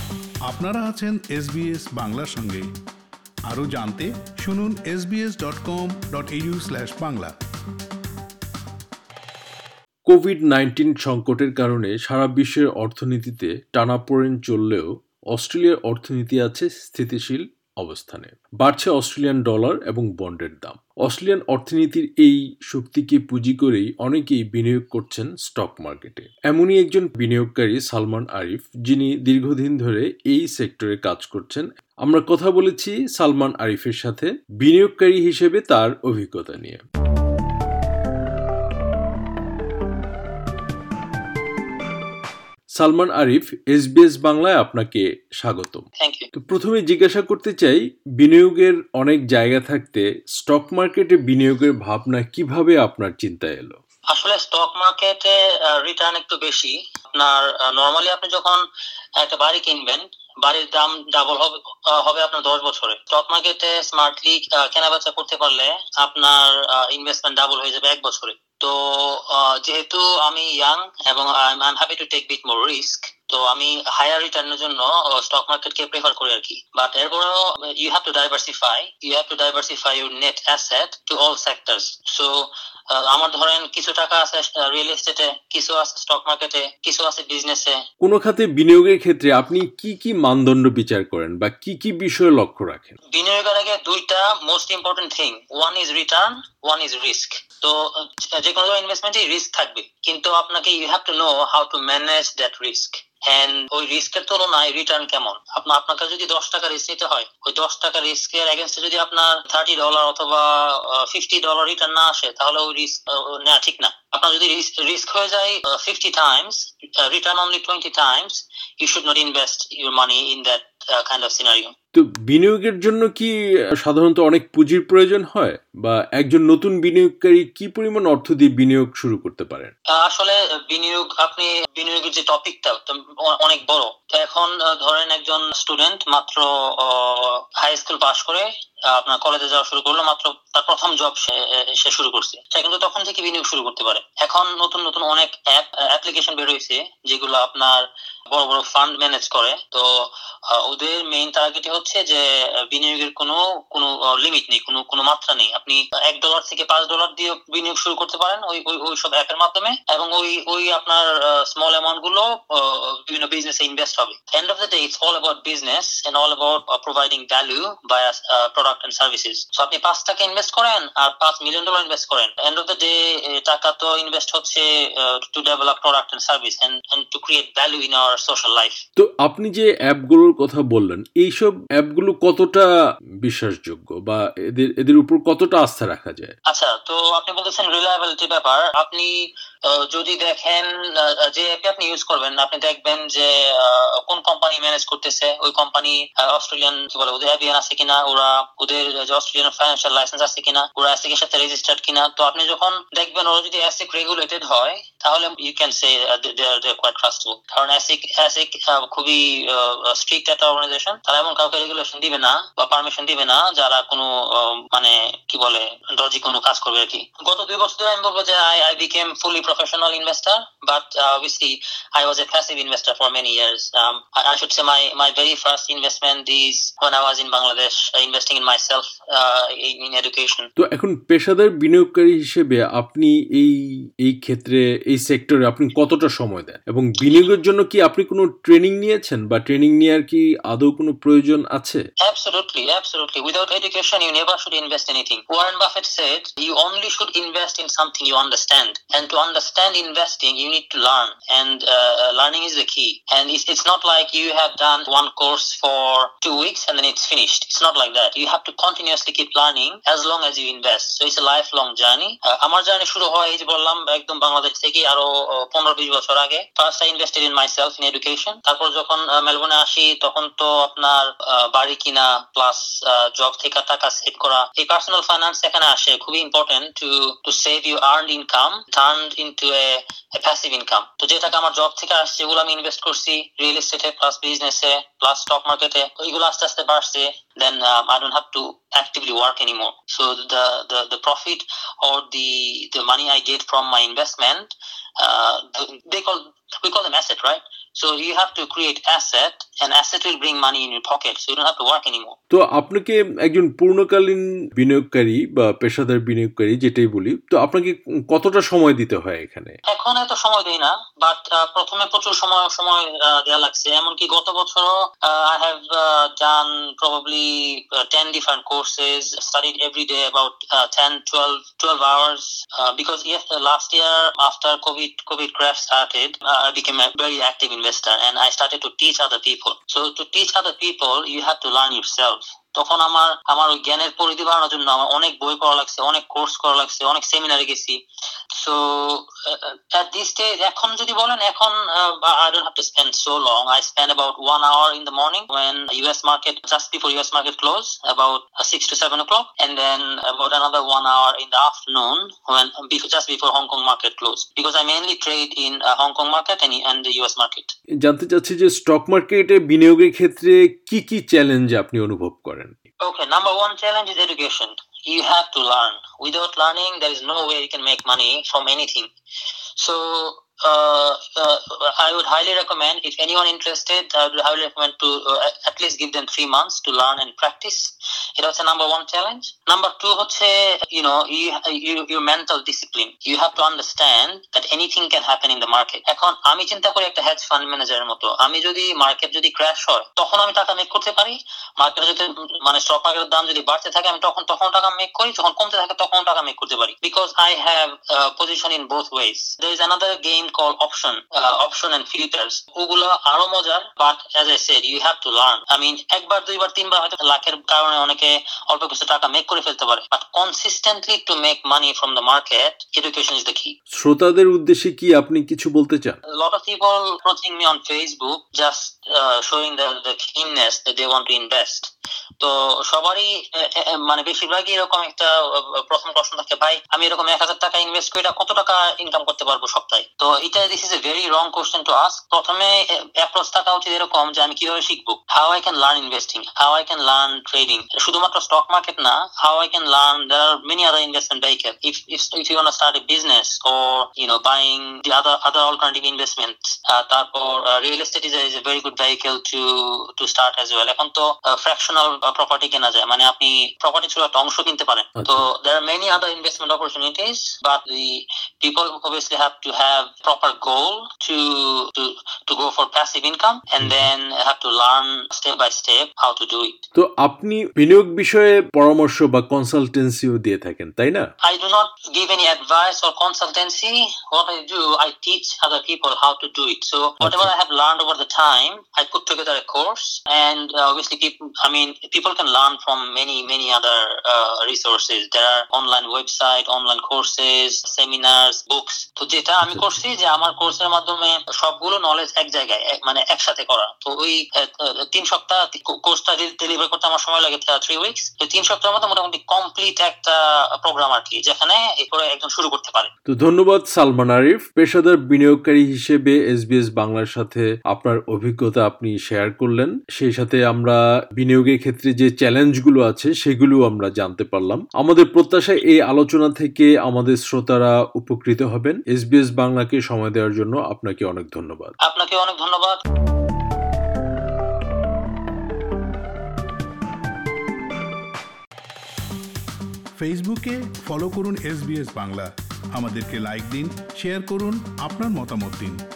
আপনারা আছেন SBS বাংলার সঙ্গে। আরও জানতে শুনুন sbs.com.au/bangla। কোভিড-19 সংকটের কারণে সারা বিশ্বের অর্থনীতিতে টানাপোড়েন চললেও অস্ট্রেলিয়ার অর্থনীতি আছে স্থিতিশীল অবস্থানে। বাড়ছে অস্ট্রেলিয়ান ডলার এবং বন্ডের দাম। অস্ট্রেলিয়ান অর্থনীতির এই শক্তিকে পুঁজি করেই অনেকেই বিনিয়োগ করছেন স্টক মার্কেটে। এমনই একজন বিনিয়োগকারী সালমান আরিফ, যিনি দীর্ঘদিন ধরে এই সেক্টরে কাজ করছেন। আমরা কথা বলেছি সালমান আরিফের সাথে বিনিয়োগকারী হিসেবে তার অভিজ্ঞতা নিয়ে। সালমান আরিফ, SBS বাংলায় আপনাকে স্বাগতম। Thank you. তো প্রথমে জিজ্ঞাসা করতে চাই, বিনিয়োগের অনেক জায়গা থাকতে স্টক মার্কেটে বিনিয়োগের ভাবনা কিভাবে আপনার চিন্তায় এলো? আসলে স্টক মার্কেটে রিটার্ন একটু বেশি। আপনার নরমালি আপনি যখন একটা বাড়ি কিনবেন, বাড়ির দাম ডাবল হবে আপনার 10 বছরে। স্টক মার্কেটে স্মার্টলি কেনাবেচা করতে পারলে আপনার ইনভেস্টমেন্ট ডাবল হয়ে যাবে 1 বছরে। তো যেহেতু আমি ইয়াং এবং I am happy to take bit more risk, তো আমি হায়ার রিটার্নের জন্য স্টক মার্কেটকে প্রেফার করি আর কি। বাট এরপরেও you have to diversify your net asset to all sectors. So আমার ধরেন কিছু টাকা আছে রিয়েল এস্টেটে, কিছু আছে স্টক মার্কেটে, কিছু আছে বিজনেসে। কোন খাতে বিনিয়োগের ক্ষেত্রে আপনি কি কি মানদণ্ড বিচার করেন বা কি কি বিষয়ে লক্ষ্য রাখেন? বিনিয়োগের আগে দুইটা most important thing, one is return, one is risk. তো যে কোনো ইনভেস্টমেন্টে রিস্ক থাকবে, কিন্তু আপনাকে you have to know how to manage that risk. And ওই রিস্কের তুলনায় রিটার্ন কেমন। আপনাকে যদি 10 টাকা রিস্ক নিতে হয়, ওই 10 টাকা রিস্কের এগেইনস্টে যদি আপনার $30 অথবা $50 রিটার্ন না আসে, তাহলে ওই রিস্ক নেওয়া ঠিক না। আপনার যদি রিস্ক হয়ে যায় 50 times, return only 20 times, you should not invest your money in that kind of scenario. তো বিনিয়োগের জন্য কি সাধারণত অনেক পুঁজির প্রয়োজন হয়, বা একজন নতুন বিনিয়োগকারী কি পরিমাণ অর্থ দিয়ে বিনিয়োগ শুরু করতে পারেন? আসলে বিনিয়োগের যে টপিকটা অনেক বড়। তো এখন ধরেন একজন স্টুডেন্ট মাত্র হাই স্কুল পাশ করে আপনার কলেজে যাওয়া শুরু করলো, মাত্র তার প্রথম জব সে শুরু করছে, সে কিন্তু তখন থেকে বিনিয়োগ শুরু করতে পারে। এখন নতুন নতুন অনেক অ্যাপ্লিকেশন বের হয়েছে যেগুলো আপনার বড় বড় ফান্ড ম্যানেজ করে। তো ওদের মেইন টার্গেটই হচ্ছে যে বিনিয়োগের কোনো লিমিট নেই, কোনো মাত্রা নেই। আপনি $1 থেকে $5 দিয়ে বিনিয়োগ শুরু করতে পারেন ওই সব অ্যাপের মাধ্যমে, এবং ওই আপনার স্মল অ্যামাউন্ট গুলো বিভিন্ন বিজনেসে ইনভেস্ট হবে। End of the day it's all about business and all about providing value by product and services. So আপনি 5 টাকা ইনভেস্ট করেন আর $5 মিলিয়ন ইনভেস্ট করেন, এন্ড অফ দ্য ডে টাকা তো ইনভেস্ট হচ্ছে to develop product and service and to create value in our social life. তো আপনি যে অ্যাপগুলোর কথা বললেন, এইসব অ্যাপগুলো কতটা বিশ্বাসযোগ্য বা এদের উপর কতটা আস্থা রাখা যায়? আচ্ছা, তো আপনি বলতেছেন রিলায়েবিলিটি ব্যাপার। আপনি যদি দেখেন যে অ্যাপে আপনি ইউজ করবেন, আপনি দেখবেন যে কোন কোম্পানি ম্যানেজ করতেছে, ওই কোম্পানি অস্ট্রেলিয়ান ওদের অ্যাবিয়ান আছে কিনা, ওদের অস্ট্রেলিয়ান ফাইন্যান্সিয়াল লাইসেন্স আছে কিনা, ওরা এসিক এর সাথে রেজিস্টার্ড কিনা। তো আপনি যখন দেখবেন ওরা যদি এসিক রেগুলেটেড হয়, তাহলে you can say they are quite trustable. কারণ এসিক খুবই স্ট্রিক্ট একটা অর্গানাইজেশন। তারা এমন কাউকে রেগুলেশন দিবে না বা পারমিশন দিবে না যারা কোনো মানে কি বলে ডজি কোনো কাজ করবে আর কি। গত 2 বছর ধরে আমি বলবো যে I became fully professional investor, but obviously I was a passive investor for many years. I should say my very first investment is when I was in Bangladesh, investing in myself in education. তো এখন পেশাদার বিনিয়োগকারী হিসেবে আপনি এই ক্ষেত্রে, এই সেক্টরে আপনি কতটা সময় দেন, এবং বিনিয়োগের জন্য কি আপনি কোনো ট্রেনিং নিয়েছেন বা ট্রেনিং নেওয়ার কি আদৌ কোনো প্রয়োজন আছে? Absolutely. Without education, you never should invest anything. Warren Buffett said, you only should invest in something you understand. And to understand investing, you need to learn. And learning is the key. And it's not like you have done one course for 2 weeks and then it's finished. It's not like that. You have to continuously keep learning as long as you invest. So it's a lifelong journey. আমার journey শুরু হয়, এই যে বললাম, একদম বাংলাদেশ থেকে আরো 15-20 বছর আগে। First I invested in myself in education. তারপর যখন মেলবোর্নে আসি, তখন তো আপনার বাড়ি কিনা প্লাস জব থেকে টাকা সেভ করা, এই পার্সোনাল ফাইন্যান্স এখানে আসে। খুবই important to save you earned income turned into a passive income. তো যে টাকা আমার জব থেকে আসছে, এগুলো আমি ইনভেস্ট করছি রিয়েল এস্টেটে প্লাস বিজনেসে প্লাস স্টক মার্কেটে। তো এগুলো আস্তে আস্তে বাড়ছে। Then I don't have to actively work anymore. So the profit or the money I get from my investment, we call them asset, right? So you have to create asset, and asset will bring money in your pocket, so you don't have to work anymore. তো আপনাকে একজন পূর্ণকালীন বিনিয়োগকারী বা পেশাদার বিনিয়োগকারী যেটাই বলি, তো আপনাকে কতটা সময় দিতে হয় এখানে? এখন এত সময় দেই না, বাট প্রথমে প্রচুর সময় দেওয়া লাগছে। এমনকি গত বছরও I have done probably 10 different courses, studied every day about 12 hours, because last year after COVID crash started, I became a very active investor and I started to teach other people. So to teach other people, you have to learn yourself. তখন আমার ওই জ্ঞানের পরিধি বাড়ানোর জন্য আমার অনেক বই পড়া লাগছে, অনেক কোর্স করা লাগছে, অনেক সেমিনারে গেছি। সো at this stage, এখন যদি বলেন, এখন I don't have to spend so long. I spend about 1 hour in the morning when US market, just before US market close, about 6 to 7 o'clock, and then about another 1 hour in the afternoon when just before Hong Kong market close, because I mainly trade in Hong Kong market and the US market. জানতে চাচ্ছি যে stock মার্কেটে বিনিয়োগের ক্ষেত্রে কি challenge আপনি অনুভব করেন? Okay, number one challenge is education. You have to learn. Without learning, there is no way you can make money from anything. So I would highly recommend, if anyone interested, I would highly recommend to at least give them 3 months to learn and practice. It was a number one challenge. Number two, your mental discipline. You have to understand that anything can happen in the market. এখন আমি চিন্তা করি একটা hedge fund ম্যানেজারের মতো, আমি যদি market যদি ক্র্যাশ হয় তখন আমি টাকা মেক করতে পারি, মার্কেটে যদি মানে স্টক মার্কেটের দাম যদি বাড়তে থাকে আমি তখন টাকা মেক করি, যখন কমতে থাকে তখন টাকা মেক করতে পারি, because I have position in both ways. There is another game called option and filters. ওগুলো আরো মজার, but as I said, you have to learn. I mean, একবার দুইবার তিনবার হয়তো লাখের কারণে অনেকে অল্প কিছু টাকা মেক করে ফেলতে পারে, but consistently to make money from the market, education is the key. শ্রোতাদের উদ্দেশ্যে কি আপনি কিছু বলতে চান? A lot of people approaching me on Facebook just showing the keenness that they want to invest. তো সবারই মানে বেশিরভাগই এরকম একটা প্রথম প্রশ্ন থাকে, ভাই আমি এরকম 1,000 টাকা ইনভেস্ট করে কত টাকা ইনকাম করতে পারবো সপ্তাহে? তো this is a very wrong question to ask. প্রথমে অ্যাপ্রোচ থাকা উচিত এরকম যে আমি কিভাবে শিখবো, how I can learn investing, how I can learn trading. শুধুমাত্র স্টক মার্কেট না, how I can learn, there are many other investment vehicle. If you want to start a business or buying the other alternative investments. তারপর real estate is a very good vehicle to start as well. এখন তো fractional property কেনা যায়, মানে আপনি property ছোট একটা অংশ কিনতে পারেন। তো there are many other investment opportunities, but the people obviously have to have proper goal to go for passive income, and then have to learn step by step how to do it. তো আপনি বিনিয়োগ বিষয়ে পরামর্শ বা কনসালটেন্সিও দিয়ে থাকেন, তাই না? I do not give any advice or consultancy. What I do, I teach other people how to do it. So whatever I have learned over the time, I put together a course, and obviously people can learn from many other resources. There are online website, online courses, seminars, books. তো যেটা আমি করছি যে আমার কোর্সের মাধ্যমে সবগুলো knowledge এক জায়গায় মানে একসাথে করা। তো ওই 3 সপ্তাহ কোর্সটা ডেলিভার করতে আমার সময় লাগে 3 উইকস। তো 3 সপ্তাহের মধ্যে মোটামুটি কমপ্লিট একটা প্রোগ্রাম আর কি, যেখানে এরপরে একজন শুরু করতে পারে। তো ধন্যবাদ সালমান আরিফ, পেশাদার বিনিয়োগকারী হিসেবে SBS বাংলার সাথে আপনার অভিজ্ঞতা আপনি শেয়ার করলেন। সেই সাথে আমরা বিনিয়োগের ক্ষেত্রে যে চ্যালেঞ্জগুলো আছে সেগুলো আমরা জানতে পারলাম। আমাদের প্রত্যাশা এই আলোচনা থেকে আমাদের শ্রোতারা উপকৃত হবেন। SBS বাংলাকে সময় দেওয়ার জন্য আপনাকে অনেক ধন্যবাদ। আপনাকে অনেক ধন্যবাদ। ফেসবুকে ফলো করুন SBS বাংলা, আমাদেরকে লাইক দিন, শেয়ার করুন, আপনার মতামত দিন।